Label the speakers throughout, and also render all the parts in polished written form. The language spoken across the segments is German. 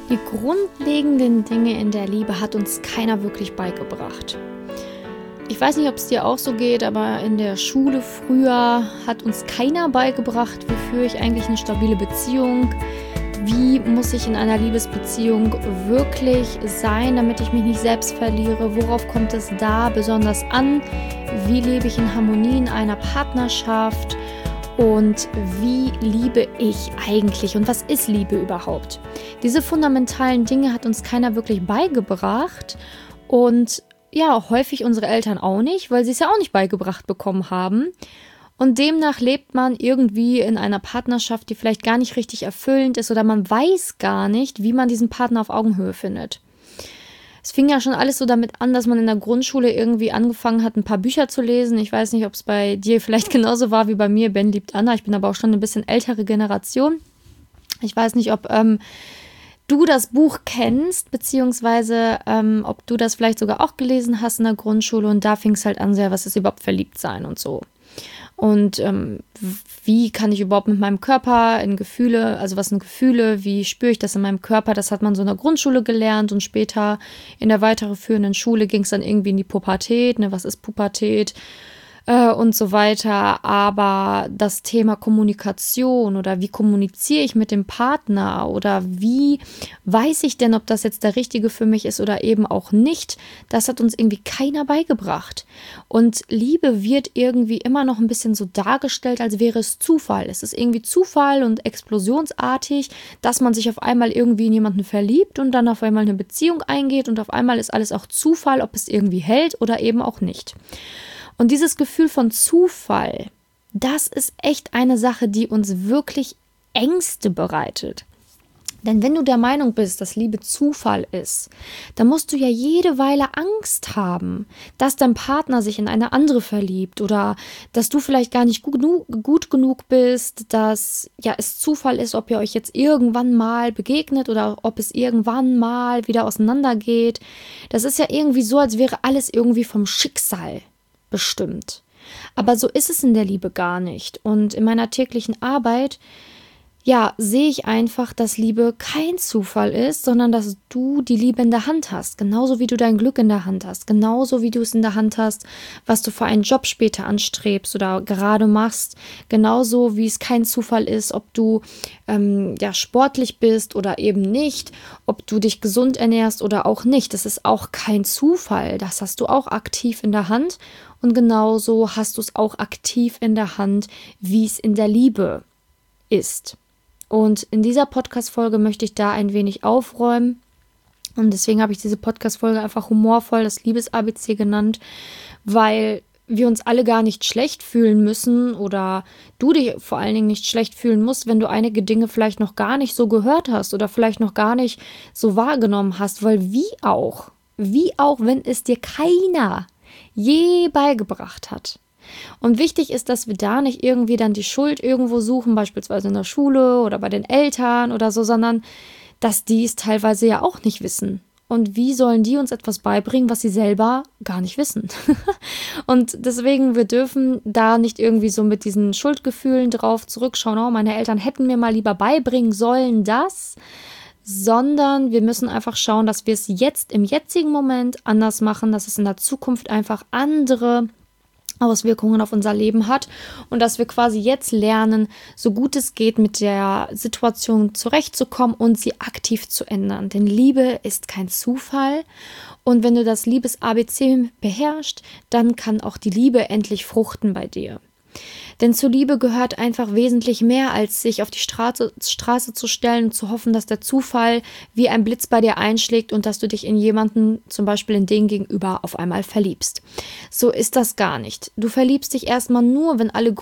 Speaker 1: Die grundlegenden Dinge in der Liebe hat uns keiner wirklich beigebracht. Ich weiß nicht, ob es dir auch so geht, aber in der Schule früher hat uns keiner beigebracht, wie führe ich eigentlich eine stabile Beziehung, wie muss ich in einer Liebesbeziehung wirklich sein, damit ich mich nicht selbst verliere, worauf kommt es da besonders an, wie lebe ich in Harmonie in einer Partnerschaft und wie liebe ich eigentlich und was ist Liebe überhaupt? Diese fundamentalen Dinge hat uns keiner wirklich beigebracht und ja, häufig unsere Eltern auch nicht, weil sie es ja auch nicht beigebracht bekommen haben. Und demnach lebt man irgendwie in einer Partnerschaft, die vielleicht gar nicht richtig erfüllend ist oder man weiß gar nicht, wie man diesen Partner auf Augenhöhe findet. Es fing ja schon alles so damit an, dass man in der Grundschule irgendwie angefangen hat, ein paar Bücher zu lesen. Ich weiß nicht, ob es bei dir vielleicht genauso war wie bei mir. Ben liebt Anna. Ich bin aber auch schon eine bisschen ältere Generation. Ich weiß nicht, ob du das Buch kennst, beziehungsweise ob du das vielleicht sogar auch gelesen hast in der Grundschule. Und da fing es halt an, was ist überhaupt Verliebtsein und so. Und wie kann ich überhaupt mit meinem Körper in Gefühle, also was sind Gefühle, wie spüre ich das in meinem Körper, das hat man so in der Grundschule gelernt und später in der weiterführenden Schule ging es dann irgendwie in die Pubertät, was ist Pubertät und so weiter, aber das Thema Kommunikation oder wie kommuniziere ich mit dem Partner oder wie weiß ich denn, ob das jetzt der Richtige für mich ist oder eben auch nicht, das hat uns irgendwie keiner beigebracht. Und Liebe wird irgendwie immer noch ein bisschen so dargestellt, als wäre es Zufall. Es ist irgendwie Zufall und explosionsartig, dass man sich auf einmal irgendwie in jemanden verliebt und dann auf einmal eine Beziehung eingeht und auf einmal ist alles auch Zufall, ob es irgendwie hält oder eben auch nicht. Und dieses Gefühl von Zufall, das ist echt eine Sache, die uns wirklich Ängste bereitet. Denn wenn du der Meinung bist, dass Liebe Zufall ist, dann musst du ja jede Weile Angst haben, dass dein Partner sich in eine andere verliebt oder dass du vielleicht gar nicht gut genug bist, dass ja es Zufall ist, ob ihr euch jetzt irgendwann mal begegnet oder ob es irgendwann mal wieder auseinandergeht. Das ist ja irgendwie so, als wäre alles irgendwie vom Schicksal bestimmt. Aber so ist es in der Liebe gar nicht. Und in meiner täglichen Arbeit, ja, sehe ich einfach, dass Liebe kein Zufall ist, sondern dass du die Liebe in der Hand hast. Genauso wie du dein Glück in der Hand hast. Genauso wie du es in der Hand hast, was du für einen Job später anstrebst oder gerade machst. Genauso wie es kein Zufall ist, ob du sportlich bist oder eben nicht. Ob du dich gesund ernährst oder auch nicht. Das ist auch kein Zufall. Das hast du auch aktiv in der Hand. Und genauso hast du es auch aktiv in der Hand, wie es in der Liebe ist. Und in dieser Podcast-Folge möchte ich da ein wenig aufräumen. Und deswegen habe ich diese Podcast-Folge einfach humorvoll das Liebes-ABC genannt, weil wir uns alle gar nicht schlecht fühlen müssen oder du dich vor allen Dingen nicht schlecht fühlen musst, wenn du einige Dinge vielleicht noch gar nicht so gehört hast oder vielleicht noch gar nicht so wahrgenommen hast, weil wie auch, wenn es dir keiner je beigebracht hat. Und wichtig ist, dass wir da nicht irgendwie dann die Schuld irgendwo suchen, beispielsweise in der Schule oder bei den Eltern oder so, sondern dass die es teilweise ja auch nicht wissen. Und wie sollen die uns etwas beibringen, was sie selber gar nicht wissen? Und deswegen, wir dürfen da nicht irgendwie so mit diesen Schuldgefühlen drauf zurückschauen, oh, meine Eltern hätten mir mal lieber beibringen sollen das, sondern wir müssen einfach schauen, dass wir es jetzt im jetzigen Moment anders machen, dass es in der Zukunft einfach andere Auswirkungen auf unser Leben hat und dass wir quasi jetzt lernen, so gut es geht, mit der Situation zurechtzukommen und sie aktiv zu ändern. Denn Liebe ist kein Zufall und wenn du das Liebes-ABC beherrschst, dann kann auch die Liebe endlich fruchten bei dir. Denn zur Liebe gehört einfach wesentlich mehr, als sich auf die Straße zu stellen und zu hoffen, dass der Zufall wie ein Blitz bei dir einschlägt und dass du dich in jemanden, zum Beispiel in den gegenüber, auf einmal verliebst. So ist das gar nicht. Du verliebst dich erstmal nur, wenn alle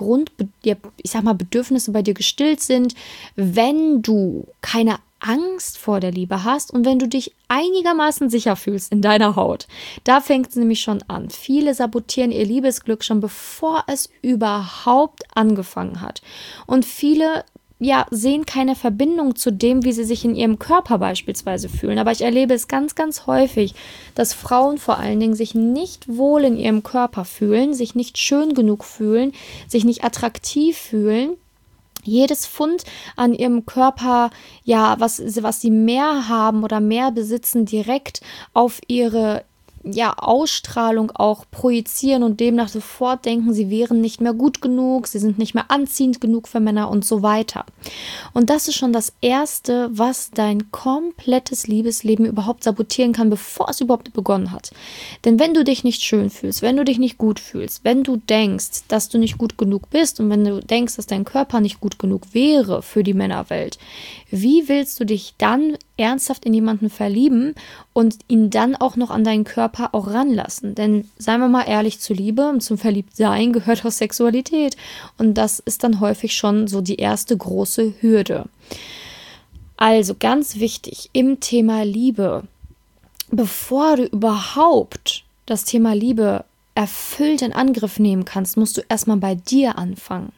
Speaker 1: Bedürfnisse bei dir gestillt sind, wenn du keine Angst vor der Liebe hast und wenn du dich einigermaßen sicher fühlst in deiner Haut. Da fängt es nämlich schon an. Viele sabotieren ihr Liebesglück schon bevor es überhaupt angefangen hat. Und viele sehen keine Verbindung zu dem, wie sie sich in ihrem Körper beispielsweise fühlen. Aber ich erlebe es ganz, ganz häufig, dass Frauen vor allen Dingen sich nicht wohl in ihrem Körper fühlen, sich nicht schön genug fühlen, sich nicht attraktiv fühlen, jedes Pfund an ihrem Körper, ja, was sie mehr haben oder mehr besitzen, direkt auf ihre Ausstrahlung auch projizieren und demnach sofort denken, sie wären nicht mehr gut genug, sie sind nicht mehr anziehend genug für Männer und so weiter. Und das ist schon das Erste, was dein komplettes Liebesleben überhaupt sabotieren kann, bevor es überhaupt begonnen hat. Denn wenn du dich nicht schön fühlst, wenn du dich nicht gut fühlst, wenn du denkst, dass du nicht gut genug bist und wenn du denkst, dass dein Körper nicht gut genug wäre für die Männerwelt, wie willst du dich dann ernsthaft in jemanden verlieben und ihn dann auch noch an deinen Körper auch ranlassen? Denn seien wir mal ehrlich, zur Liebe und zum Verliebtsein gehört auch Sexualität. Und das ist dann häufig schon so die erste große Hürde. Also ganz wichtig im Thema Liebe, bevor du überhaupt das Thema Liebe erfüllt in Angriff nehmen kannst, musst du erstmal bei dir anfangen.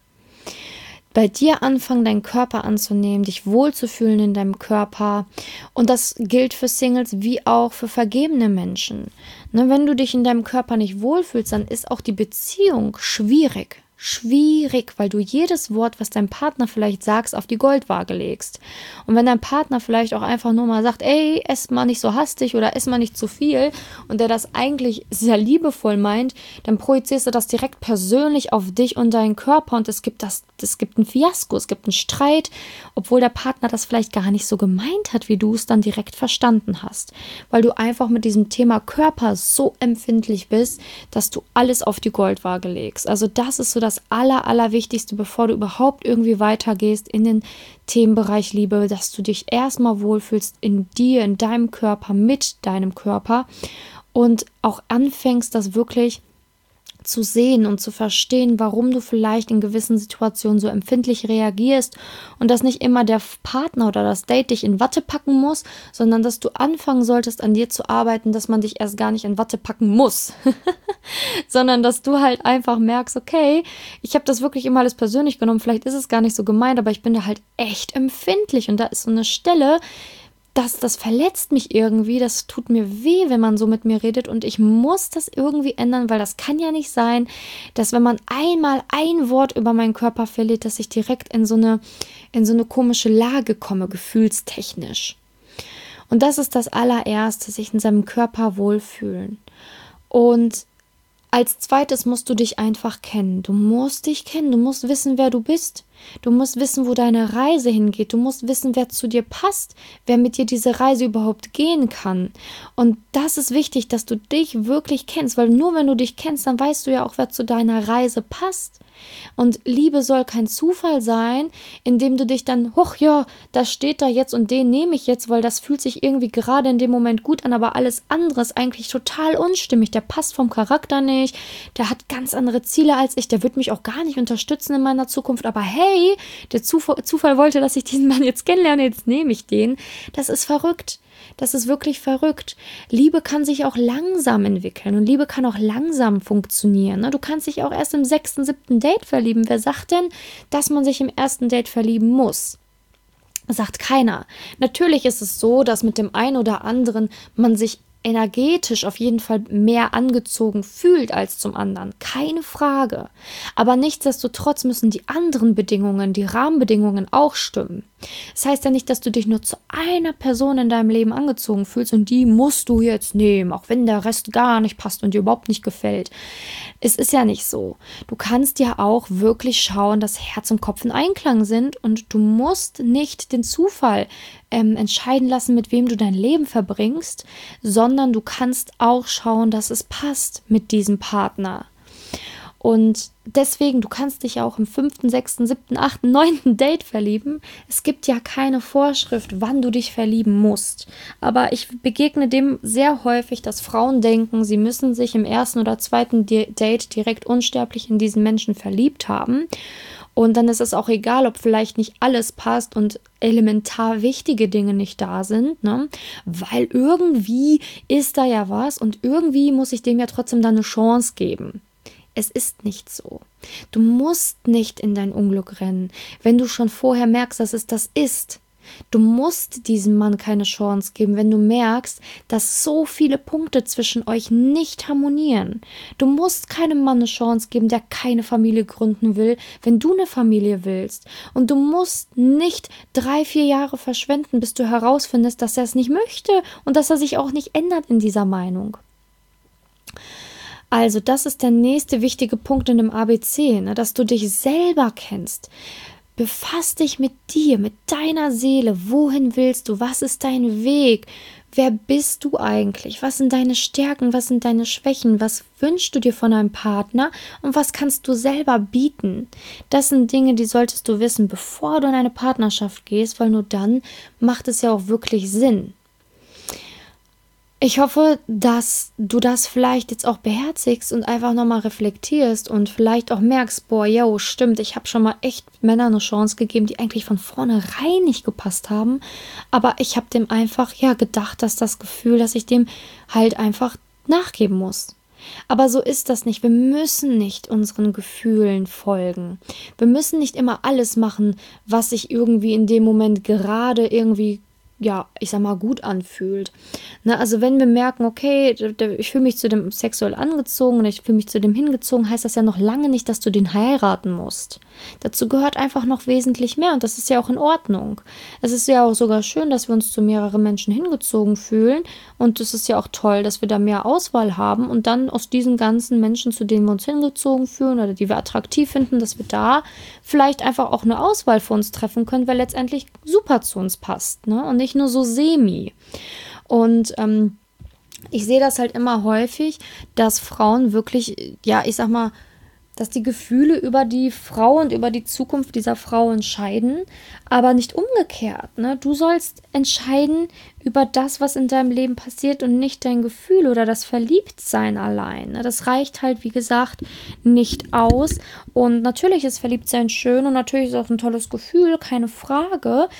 Speaker 1: Bei dir anfangen, deinen Körper anzunehmen, dich wohlzufühlen in deinem Körper. Und das gilt für Singles wie auch für vergebene Menschen. Ne, wenn du dich in deinem Körper nicht wohlfühlst, dann ist auch die Beziehung schwierig. Schwierig, weil du jedes Wort, was dein Partner vielleicht sagst, auf die Goldwaage legst. Und wenn dein Partner vielleicht auch einfach nur mal sagt, ey, ess mal nicht so hastig oder ess mal nicht zu viel und der das eigentlich sehr liebevoll meint, dann projizierst du das direkt persönlich auf dich und deinen Körper und es gibt ein Fiasko, es gibt einen Streit, obwohl der Partner das vielleicht gar nicht so gemeint hat, wie du es dann direkt verstanden hast. Weil du einfach mit diesem Thema Körper so empfindlich bist, dass du alles auf die Goldwaage legst. Also das ist so das Allerwichtigste, bevor du überhaupt irgendwie weitergehst in den Themenbereich Liebe, dass du dich erstmal wohlfühlst in dir, in deinem Körper, mit deinem Körper und auch anfängst, das wirklich zu sehen und zu verstehen, warum du vielleicht in gewissen Situationen so empfindlich reagierst und dass nicht immer der Partner oder das Date dich in Watte packen muss, sondern dass du anfangen solltest, an dir zu arbeiten, dass man dich erst gar nicht in Watte packen muss, sondern dass du halt einfach merkst, okay, ich habe das wirklich immer alles persönlich genommen, vielleicht ist es gar nicht so gemeint, aber ich bin da halt echt empfindlich und da ist so eine Stelle, das verletzt mich irgendwie, das tut mir weh, wenn man so mit mir redet und ich muss das irgendwie ändern, weil das kann ja nicht sein, dass wenn man einmal ein Wort über meinen Körper verliert, dass ich direkt in so eine komische Lage komme, gefühlstechnisch. Und das ist das Allererste, sich in seinem Körper wohlfühlen. Und als zweites musst du dich einfach kennen. Du musst dich kennen, du musst wissen, wer du bist. Du musst wissen, wo deine Reise hingeht. Du musst wissen, wer zu dir passt, wer mit dir diese Reise überhaupt gehen kann. Und das ist wichtig, dass du dich wirklich kennst, weil nur wenn du dich kennst, dann weißt du ja auch, wer zu deiner Reise passt. Und Liebe soll kein Zufall sein, indem du dich dann, das steht da jetzt und den nehme ich jetzt, weil das fühlt sich irgendwie gerade in dem Moment gut an, aber alles andere ist eigentlich total unstimmig. Der passt vom Charakter nicht, der hat ganz andere Ziele als ich, der wird mich auch gar nicht unterstützen in meiner Zukunft, aber hey, der Zufall wollte, dass ich diesen Mann jetzt kennenlerne, jetzt nehme ich den. Das ist verrückt. Das ist wirklich verrückt. Liebe kann sich auch langsam entwickeln und Liebe kann auch langsam funktionieren. Du kannst dich auch erst im 6., 7. Date verlieben. Wer sagt denn, dass man sich im ersten Date verlieben muss? Sagt keiner. Natürlich ist es so, dass mit dem einen oder anderen man sich energetisch auf jeden Fall mehr angezogen fühlt als zum anderen. Keine Frage. Aber nichtsdestotrotz müssen die anderen Bedingungen, die Rahmenbedingungen auch stimmen. Das heißt ja nicht, dass du dich nur zu einer Person in deinem Leben angezogen fühlst und die musst du jetzt nehmen, auch wenn der Rest gar nicht passt und dir überhaupt nicht gefällt. Es ist ja nicht so. Du kannst ja auch wirklich schauen, dass Herz und Kopf in Einklang sind und du musst nicht den Zufall entscheiden lassen, mit wem du dein Leben verbringst, sondern du kannst auch schauen, dass es passt mit diesem Partner. Und deswegen, du kannst dich auch im 5., 6., 7., 8., 9. Date verlieben. Es gibt ja keine Vorschrift, wann du dich verlieben musst. Aber ich begegne dem sehr häufig, dass Frauen denken, sie müssen sich im 1. oder 2. Date direkt unsterblich in diesen Menschen verliebt haben. Und dann ist es auch egal, ob vielleicht nicht alles passt und elementar wichtige Dinge nicht da sind, ne? Weil irgendwie ist da ja was und irgendwie muss ich dem ja trotzdem dann eine Chance geben. Es ist nicht so. Du musst nicht in dein Unglück rennen, wenn du schon vorher merkst, dass es das ist. Du musst diesem Mann keine Chance geben, wenn du merkst, dass so viele Punkte zwischen euch nicht harmonieren. Du musst keinem Mann eine Chance geben, der keine Familie gründen will, wenn du eine Familie willst. Und du musst nicht 3-4 Jahre verschwenden, bis du herausfindest, dass er es nicht möchte und dass er sich auch nicht ändert in dieser Meinung. Also das ist der nächste wichtige Punkt in dem ABC, ne, dass du dich selber kennst. Befass dich mit dir, mit deiner Seele. Wohin willst du? Was ist dein Weg? Wer bist du eigentlich? Was sind deine Stärken? Was sind deine Schwächen? Was wünschst du dir von einem Partner? Und was kannst du selber bieten? Das sind Dinge, die solltest du wissen, bevor du in eine Partnerschaft gehst, weil nur dann macht es ja auch wirklich Sinn. Ich hoffe, dass du das vielleicht jetzt auch beherzigst und einfach nochmal reflektierst und vielleicht auch merkst, boah, yo, stimmt, ich habe schon mal echt Männern eine Chance gegeben, die eigentlich von vornherein nicht gepasst haben, aber ich habe dem einfach, gedacht, dass das Gefühl, dass ich dem halt einfach nachgeben muss. Aber so ist das nicht. Wir müssen nicht unseren Gefühlen folgen. Wir müssen nicht immer alles machen, was sich irgendwie in dem Moment gerade irgendwie ich sag mal, gut anfühlt. Also wenn wir merken, okay, ich fühle mich zu dem sexuell angezogen und ich fühle mich zu dem hingezogen, heißt das ja noch lange nicht, dass du den heiraten musst. Dazu gehört einfach noch wesentlich mehr und das ist ja auch in Ordnung. Es ist ja auch sogar schön, dass wir uns zu mehreren Menschen hingezogen fühlen und es ist ja auch toll, dass wir da mehr Auswahl haben und dann aus diesen ganzen Menschen, zu denen wir uns hingezogen fühlen oder die wir attraktiv finden, dass wir da vielleicht einfach auch eine Auswahl für uns treffen können, weil letztendlich super zu uns passt, ne? Und nicht nur so semi. Und ich sehe das halt immer häufig, dass Frauen wirklich, ich sag mal, dass die Gefühle über die Frau und über die Zukunft dieser Frau entscheiden, aber nicht umgekehrt. Ne? Du sollst entscheiden über das, was in deinem Leben passiert und nicht dein Gefühl oder das Verliebtsein allein. Ne? Das reicht halt, wie gesagt, nicht aus. Und natürlich ist Verliebtsein schön und natürlich ist auch ein tolles Gefühl, keine Frage.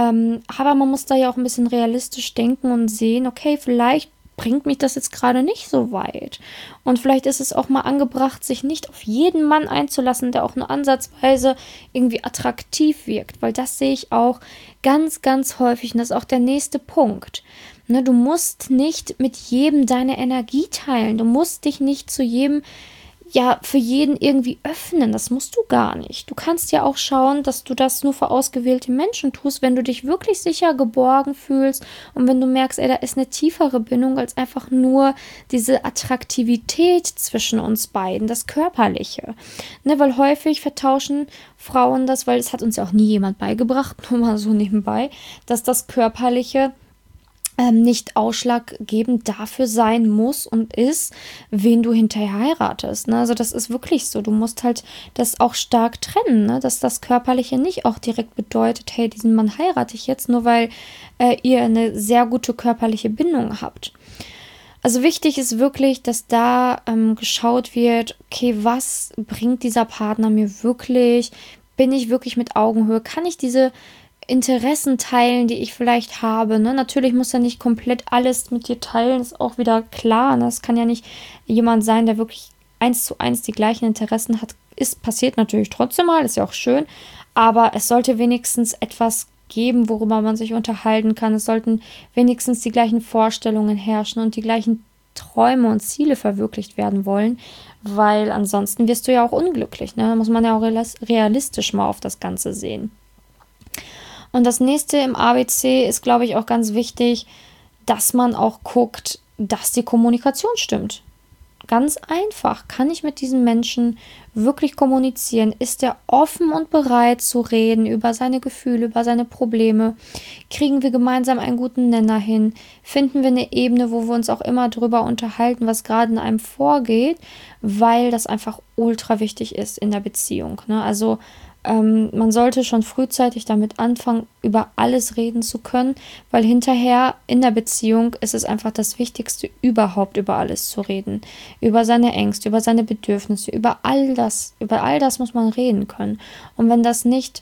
Speaker 1: Aber man muss da ja auch ein bisschen realistisch denken und sehen, okay, vielleicht bringt mich das jetzt gerade nicht so weit. Und vielleicht ist es auch mal angebracht, sich nicht auf jeden Mann einzulassen, der auch nur ansatzweise irgendwie attraktiv wirkt, weil das sehe ich auch ganz, ganz häufig und das ist auch der nächste Punkt. Ne, du musst nicht mit jedem deine Energie teilen, du musst dich nicht zu jedem für jeden irgendwie öffnen, das musst du gar nicht. Du kannst ja auch schauen, dass du das nur für ausgewählte Menschen tust, wenn du dich wirklich sicher geborgen fühlst und wenn du merkst, da ist eine tiefere Bindung als einfach nur diese Attraktivität zwischen uns beiden, das Körperliche. Ne, weil häufig vertauschen Frauen das, weil es hat uns ja auch nie jemand beigebracht, nur mal so nebenbei, dass das Körperliche nicht ausschlaggebend dafür sein muss und ist, wen du hinterher heiratest. Ne? Also das ist wirklich so. Du musst halt das auch stark trennen, ne? Dass das Körperliche nicht auch direkt bedeutet, hey, diesen Mann heirate ich jetzt, nur weil ihr eine sehr gute körperliche Bindung habt. Also wichtig ist wirklich, dass da geschaut wird, okay, was bringt dieser Partner mir wirklich? Bin ich wirklich mit Augenhöhe? Kann ich diese Interessen teilen, die ich vielleicht habe. Ne? Natürlich muss er nicht komplett alles mit dir teilen, ist auch wieder klar. Ne? Es kann ja nicht jemand sein, der wirklich 1:1 die gleichen Interessen hat. Passiert natürlich trotzdem mal, ist ja auch schön, aber es sollte wenigstens etwas geben, worüber man sich unterhalten kann. Es sollten wenigstens die gleichen Vorstellungen herrschen und die gleichen Träume und Ziele verwirklicht werden wollen, weil ansonsten wirst du ja auch unglücklich. Ne? Da muss man ja auch realistisch mal auf das Ganze sehen. Und das nächste im ABC ist, glaube ich, auch ganz wichtig, dass man auch guckt, dass die Kommunikation stimmt. Ganz einfach. Kann ich mit diesem Menschen wirklich kommunizieren? Ist er offen und bereit zu reden über seine Gefühle, über seine Probleme? Kriegen wir gemeinsam einen guten Nenner hin? Finden wir eine Ebene, wo wir uns auch immer drüber unterhalten, was gerade in einem vorgeht? Weil das einfach ultra wichtig ist in der Beziehung. Ne? Also man sollte schon frühzeitig damit anfangen, über alles reden zu können, weil hinterher in der Beziehung ist es einfach das Wichtigste, überhaupt über alles zu reden. Über seine Ängste, über seine Bedürfnisse, über all das muss man reden können. Und wenn das nicht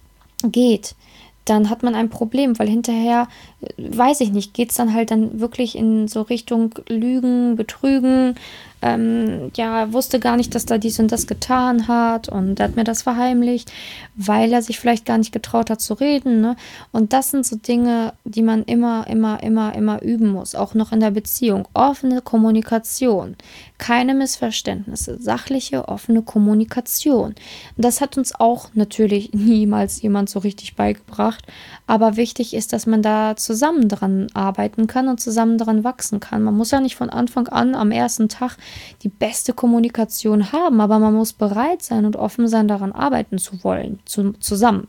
Speaker 1: geht, dann hat man ein Problem, weil hinterher, weiß ich nicht, geht es dann halt dann wirklich in so Richtung Lügen, Betrügen, wusste gar nicht, dass da dies und das getan hat und hat mir das verheimlicht weil er sich vielleicht gar nicht getraut hat zu reden, ne? Und das sind so Dinge, die man immer üben muss, auch noch in der Beziehung. Offene Kommunikation, keine Missverständnisse, sachliche, offene Kommunikation. Das hat uns auch natürlich niemals jemand so richtig beigebracht, aber wichtig ist, dass man da zusammen dran arbeiten kann und zusammen dran wachsen kann. Man muss ja nicht von Anfang an am ersten Tag die beste Kommunikation haben, aber man muss bereit sein und offen sein, daran arbeiten zu wollen, zusammen.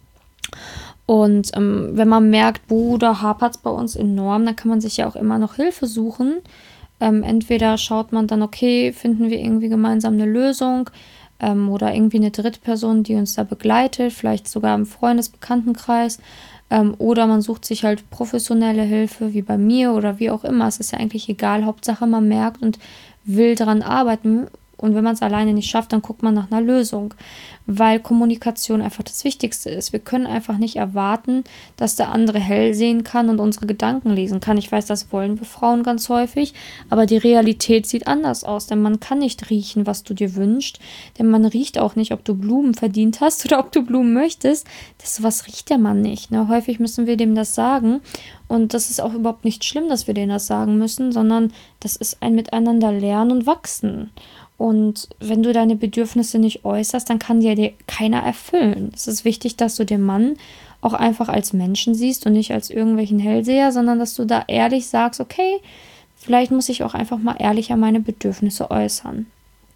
Speaker 1: Und wenn man merkt, da hapert es bei uns enorm, dann kann man sich ja auch immer noch Hilfe suchen. Entweder schaut man dann, okay, finden wir irgendwie gemeinsam eine Lösung oder irgendwie eine Drittperson, die uns da begleitet, vielleicht sogar im Freundes-Bekanntenkreis. Oder man sucht sich halt professionelle Hilfe, wie bei mir oder wie auch immer. Es ist ja eigentlich egal, Hauptsache man merkt und will daran arbeiten. Und wenn man es alleine nicht schafft, dann guckt man nach einer Lösung, weil Kommunikation einfach das Wichtigste ist. Wir können einfach nicht erwarten, dass der andere hell sehen kann und unsere Gedanken lesen kann. Ich weiß, das wollen wir Frauen ganz häufig, aber die Realität sieht anders aus, denn man kann nicht riechen, was du dir wünschst, denn man riecht auch nicht, ob du Blumen verdient hast oder ob du Blumen möchtest. Sowas riecht der Mann nicht, ne? Häufig müssen wir dem das sagen und das ist auch überhaupt nicht schlimm, dass wir denen das sagen müssen, sondern das ist ein Miteinander lernen und wachsen. Und wenn du deine Bedürfnisse nicht äußerst, dann kann dir keiner erfüllen. Es ist wichtig, dass du den Mann auch einfach als Menschen siehst und nicht als irgendwelchen Hellseher, sondern dass du da ehrlich sagst, okay, vielleicht muss ich auch einfach mal ehrlicher meine Bedürfnisse äußern.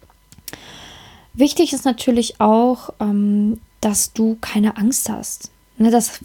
Speaker 1: Wichtig ist natürlich auch, dass du keine Angst hast. Ne, das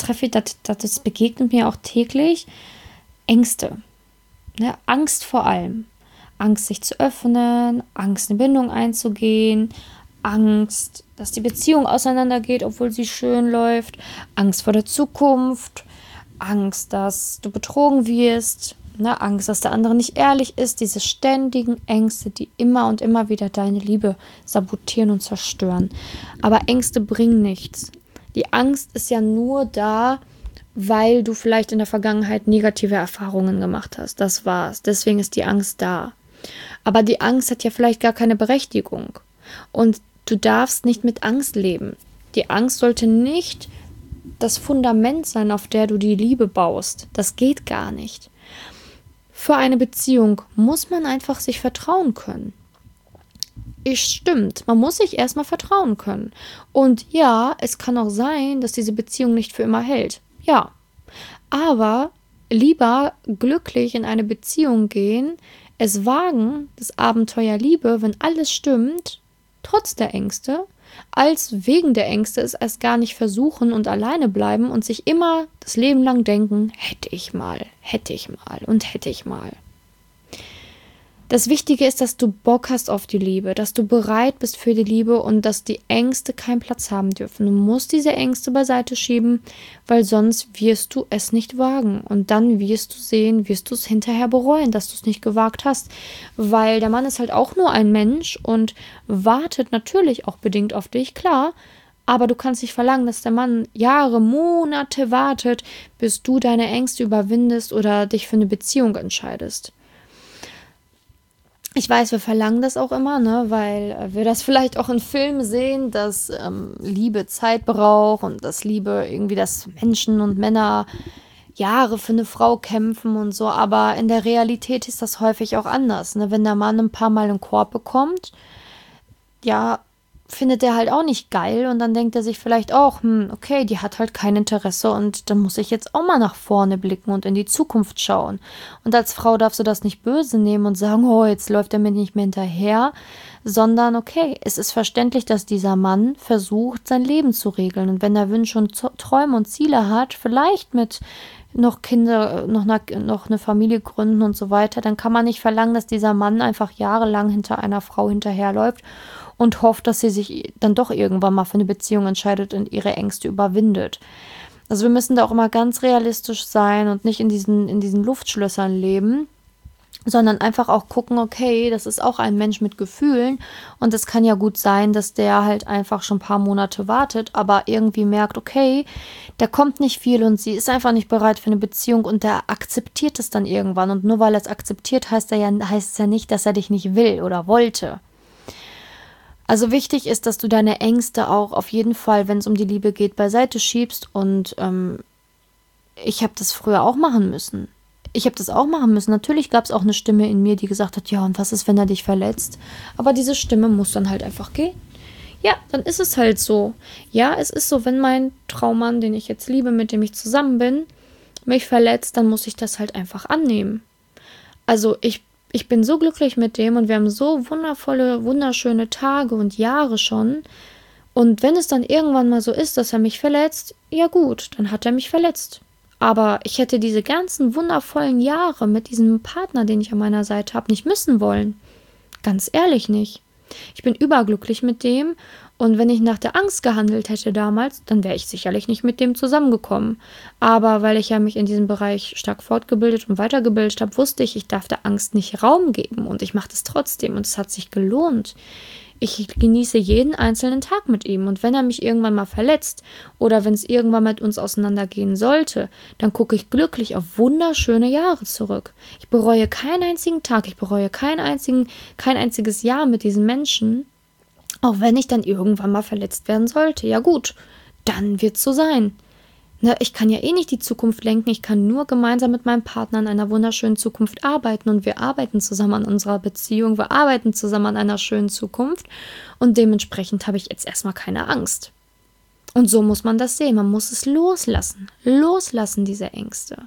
Speaker 1: begegnet mir auch täglich. Ängste. Ne, Angst vor allem. Angst, sich zu öffnen, Angst, eine Bindung einzugehen, Angst, dass die Beziehung auseinandergeht, obwohl sie schön läuft, Angst vor der Zukunft, Angst, dass du betrogen wirst, ne? Angst, dass der andere nicht ehrlich ist, diese ständigen Ängste, die immer und immer wieder deine Liebe sabotieren und zerstören. Aber Ängste bringen nichts. Die Angst ist ja nur da, weil du vielleicht in der Vergangenheit negative Erfahrungen gemacht hast. Das war's. Deswegen ist die Angst da. Aber die Angst hat ja vielleicht gar keine Berechtigung. Und du darfst nicht mit Angst leben. Die Angst sollte nicht das Fundament sein, auf der du die Liebe baust. Das geht gar nicht. Für eine Beziehung muss man einfach sich vertrauen können. Stimmt, man muss sich erstmal vertrauen können. Und ja, es kann auch sein, dass diese Beziehung nicht für immer hält. Ja, aber lieber glücklich in eine Beziehung gehen, es wagen, das Abenteuer Liebe, wenn alles stimmt, trotz der Ängste, als wegen der Ängste es erst gar nicht versuchen und alleine bleiben und sich immer das Leben lang denken, hätte ich mal und hätte ich mal. Das Wichtige ist, dass du Bock hast auf die Liebe, dass du bereit bist für die Liebe und dass die Ängste keinen Platz haben dürfen. Du musst diese Ängste beiseite schieben, weil sonst wirst du es nicht wagen. Und dann wirst du es hinterher bereuen, dass du es nicht gewagt hast. Weil der Mann ist halt auch nur ein Mensch und wartet natürlich auch bedingt auf dich, klar. Aber du kannst nicht verlangen, dass der Mann Jahre, Monate wartet, bis du deine Ängste überwindest oder dich für eine Beziehung entscheidest. Ich weiß, wir verlangen das auch immer, ne, weil wir das vielleicht auch in Filmen sehen, dass Liebe Zeit braucht und dass Liebe irgendwie, dass Menschen und Männer Jahre für eine Frau kämpfen und so, aber in der Realität ist das häufig auch anders, ne, wenn der Mann ein paar Mal einen Korb bekommt, ja, findet er halt auch nicht geil und dann denkt er sich vielleicht auch, okay, die hat halt kein Interesse und dann muss ich jetzt auch mal nach vorne blicken und in die Zukunft schauen. Und als Frau darfst du das nicht böse nehmen und sagen, oh, jetzt läuft er mir nicht mehr hinterher, sondern okay, es ist verständlich, dass dieser Mann versucht, sein Leben zu regeln und wenn er Wünsche und Träume und Ziele hat, vielleicht mit noch Kinder, noch eine Familie gründen und so weiter, dann kann man nicht verlangen, dass dieser Mann einfach jahrelang hinter einer Frau hinterherläuft und hofft, dass sie sich dann doch irgendwann mal für eine Beziehung entscheidet und ihre Ängste überwindet. Also wir müssen da auch immer ganz realistisch sein und nicht in diesen Luftschlössern leben, sondern einfach auch gucken, okay, das ist auch ein Mensch mit Gefühlen und es kann ja gut sein, dass der halt einfach schon ein paar Monate wartet, aber irgendwie merkt, okay, da kommt nicht viel und sie ist einfach nicht bereit für eine Beziehung und der akzeptiert es dann irgendwann und nur weil er es akzeptiert, heißt es ja nicht, dass er dich nicht will oder wollte. Also wichtig ist, dass du deine Ängste auch auf jeden Fall, wenn es um die Liebe geht, beiseite schiebst. Und ich habe das früher auch machen müssen. Natürlich gab es auch eine Stimme in mir, die gesagt hat, ja, und was ist, wenn er dich verletzt? Aber diese Stimme muss dann halt einfach gehen. Ja, dann ist es halt so. Ja, es ist so, wenn mein Traummann, den ich jetzt liebe, mit dem ich zusammen bin, mich verletzt, dann muss ich das halt einfach annehmen. Also ich bin so glücklich mit dem und wir haben so wundervolle, wunderschöne Tage und Jahre schon. Und wenn es dann irgendwann mal so ist, dass er mich verletzt, ja gut, dann hat er mich verletzt. Aber ich hätte diese ganzen wundervollen Jahre mit diesem Partner, den ich an meiner Seite habe, nicht missen wollen. Ganz ehrlich nicht. Ich bin überglücklich mit dem und wenn ich nach der Angst gehandelt hätte damals, dann wäre ich sicherlich nicht mit dem zusammengekommen. Aber weil ich ja mich in diesem Bereich stark fortgebildet und weitergebildet habe, wusste ich, ich darf der Angst nicht Raum geben und ich mache das trotzdem und es hat sich gelohnt. Ich genieße jeden einzelnen Tag mit ihm und wenn er mich irgendwann mal verletzt oder wenn es irgendwann mit uns auseinandergehen sollte, dann gucke ich glücklich auf wunderschöne Jahre zurück. Ich bereue keinen einzigen Tag, ich bereue kein einziges Jahr mit diesen Menschen, auch wenn ich dann irgendwann mal verletzt werden sollte. Ja gut, dann wird's so sein. Ne, ich kann ja eh nicht die Zukunft lenken, ich kann nur gemeinsam mit meinem Partner an einer wunderschönen Zukunft arbeiten und wir arbeiten zusammen an unserer Beziehung, wir arbeiten zusammen an einer schönen Zukunft und dementsprechend habe ich jetzt erstmal keine Angst. Und so muss man das sehen, man muss es loslassen diese Ängste.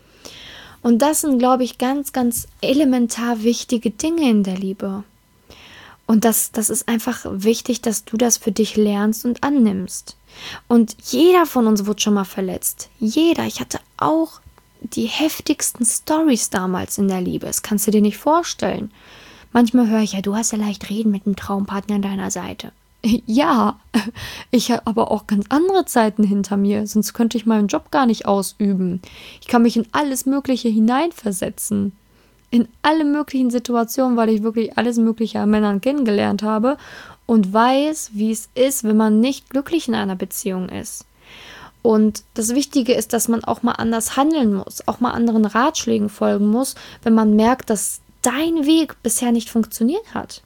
Speaker 1: Und das sind, glaube ich, ganz, ganz elementar wichtige Dinge in der Liebe. Und das ist einfach wichtig, dass du das für dich lernst und annimmst. Und jeder von uns wurde schon mal verletzt. Jeder. Ich hatte auch die heftigsten Storys damals in der Liebe. Das kannst du dir nicht vorstellen. Manchmal höre ich ja, du hast ja leicht reden mit einem Traumpartner an deiner Seite. Ja, ich habe aber auch ganz andere Zeiten hinter mir, sonst könnte ich meinen Job gar nicht ausüben. Ich kann mich in alles Mögliche hineinversetzen. In alle möglichen Situationen, weil ich wirklich alles Mögliche an Männern kennengelernt habe und weiß, wie es ist, wenn man nicht glücklich in einer Beziehung ist. Und das Wichtige ist, dass man auch mal anders handeln muss, auch mal anderen Ratschlägen folgen muss, wenn man merkt, dass dein Weg bisher nicht funktioniert hat.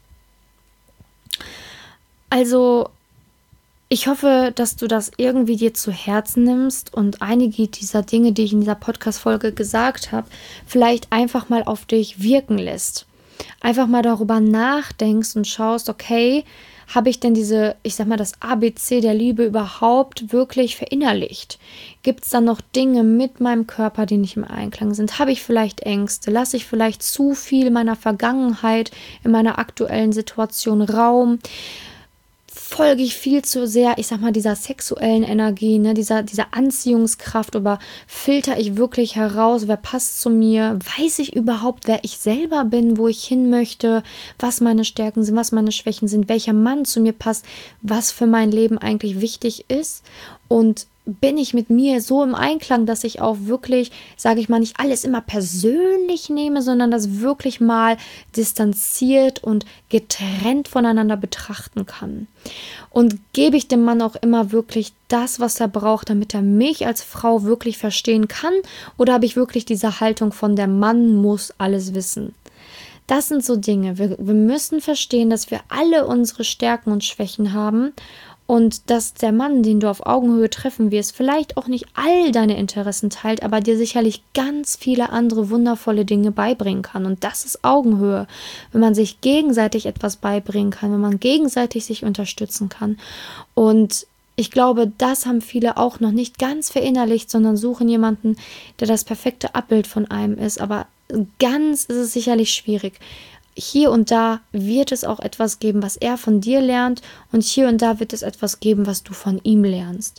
Speaker 1: Also, ich hoffe, dass du das irgendwie dir zu Herzen nimmst und einige dieser Dinge, die ich in dieser Podcast-Folge gesagt habe, vielleicht einfach mal auf dich wirken lässt. Einfach mal darüber nachdenkst und schaust, okay, habe ich denn das ABC der Liebe überhaupt wirklich verinnerlicht? Gibt es da noch Dinge mit meinem Körper, die nicht im Einklang sind? Habe ich vielleicht Ängste? Lasse ich vielleicht zu viel meiner Vergangenheit in meiner aktuellen Situation Raum? Folge ich viel zu sehr, dieser sexuellen Energie, ne, dieser Anziehungskraft, oder filter ich wirklich heraus, wer passt zu mir, weiß ich überhaupt, wer ich selber bin, wo ich hin möchte, was meine Stärken sind, was meine Schwächen sind, welcher Mann zu mir passt, was für mein Leben eigentlich wichtig ist und bin ich mit mir so im Einklang, dass ich auch wirklich, nicht alles immer persönlich nehme, sondern das wirklich mal distanziert und getrennt voneinander betrachten kann. Und gebe ich dem Mann auch immer wirklich das, was er braucht, damit er mich als Frau wirklich verstehen kann? Oder habe ich wirklich diese Haltung von der Mann muss alles wissen? Das sind so Dinge. Wir müssen verstehen, dass wir alle unsere Stärken und Schwächen haben und dass der Mann, den du auf Augenhöhe treffen wirst, vielleicht auch nicht all deine Interessen teilt, aber dir sicherlich ganz viele andere wundervolle Dinge beibringen kann. Und das ist Augenhöhe, wenn man sich gegenseitig etwas beibringen kann, wenn man gegenseitig sich unterstützen kann. Und ich glaube, das haben viele auch noch nicht ganz verinnerlicht, sondern suchen jemanden, der das perfekte Abbild von einem ist. Aber ganz ist es sicherlich schwierig. Hier und da wird es auch etwas geben, was er von dir lernt, und hier und da wird es etwas geben, was du von ihm lernst.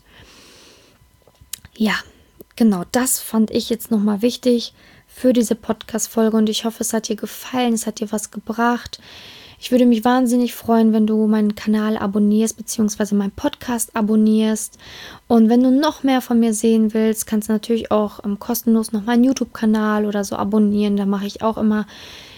Speaker 1: Ja, genau, das fand ich jetzt nochmal wichtig für diese Podcast-Folge und ich hoffe, es hat dir gefallen, es hat dir was gebracht. Ich würde mich wahnsinnig freuen, wenn du meinen Kanal abonnierst, beziehungsweise meinen Podcast abonnierst. Und wenn du noch mehr von mir sehen willst, kannst du natürlich auch kostenlos noch meinen YouTube-Kanal oder so abonnieren. Da mache ich auch immer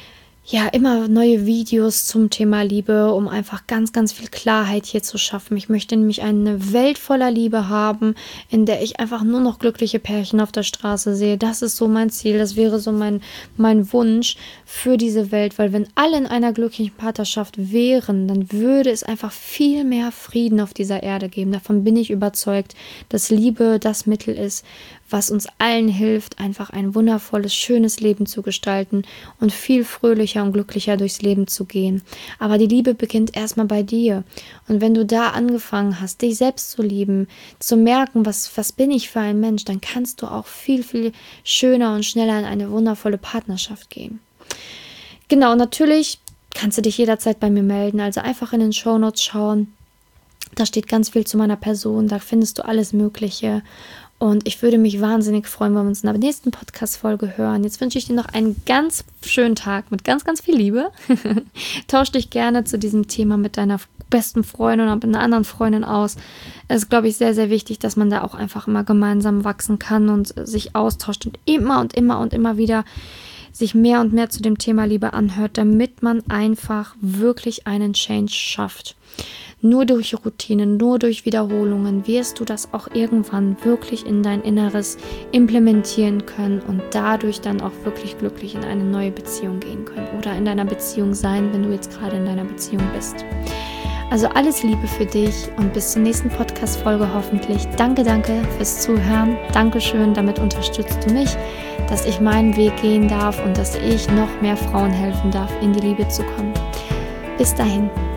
Speaker 1: immer neue Videos zum Thema Liebe, um einfach ganz, ganz viel Klarheit hier zu schaffen. Ich möchte nämlich eine Welt voller Liebe haben, in der ich einfach nur noch glückliche Pärchen auf der Straße sehe. Das ist so mein Ziel, das wäre so mein Wunsch für diese Welt, weil wenn alle in einer glücklichen Partnerschaft wären, dann würde es einfach viel mehr Frieden auf dieser Erde geben. Davon bin ich überzeugt, dass Liebe das Mittel ist, was uns allen hilft, einfach ein wundervolles, schönes Leben zu gestalten und viel fröhlicher und glücklicher durchs Leben zu gehen. Aber die Liebe beginnt erstmal bei dir. Und wenn du da angefangen hast, dich selbst zu lieben, zu merken, was bin ich für ein Mensch, dann kannst du auch viel, viel schöner und schneller in eine wundervolle Partnerschaft gehen. Genau, natürlich kannst du dich jederzeit bei mir melden, also einfach in den Shownotes schauen. Da steht ganz viel zu meiner Person, da findest du alles Mögliche. Und ich würde mich wahnsinnig freuen, wenn wir uns in der nächsten Podcast-Folge hören. Jetzt wünsche ich dir noch einen ganz schönen Tag mit ganz, ganz viel Liebe. Tausch dich gerne zu diesem Thema mit deiner besten Freundin oder mit einer anderen Freundin aus. Es ist, glaube ich, sehr, sehr wichtig, dass man da auch einfach immer gemeinsam wachsen kann und sich austauscht und immer wieder sich mehr und mehr zu dem Thema Liebe anhört, damit man einfach wirklich einen Change schafft. Nur durch Routinen, nur durch Wiederholungen wirst du das auch irgendwann wirklich in dein Inneres implementieren können und dadurch dann auch wirklich glücklich in eine neue Beziehung gehen können oder in deiner Beziehung sein, wenn du jetzt gerade in deiner Beziehung bist. Also alles Liebe für dich und bis zur nächsten Podcast-Folge hoffentlich. Danke fürs Zuhören. Dankeschön, damit unterstützt du mich, dass ich meinen Weg gehen darf und dass ich noch mehr Frauen helfen darf, in die Liebe zu kommen. Bis dahin.